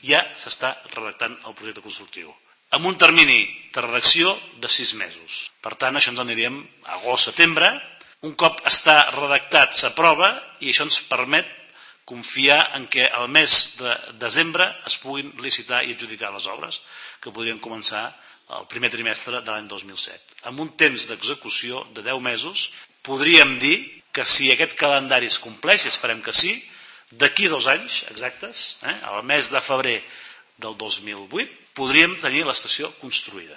ja s'està redactant el projecte constructiu, amb un termini de redacció de 6 mesos. Per tant, això ens aniríem a agost-setembre. Un cop està redactat, s'aprova i això ens permet confiar en que al mes de desembre es puguin licitar i adjudicar les obres que podrien començar el primer trimestre de l'any 2007. Amb un temps d'execució de 10 mesos, podríem dir que si aquest calendari es compleix, esperem que sí, d'aquí 2 anys exactes, al mes de febrer del 2008, podríem tenir l'estació construïda.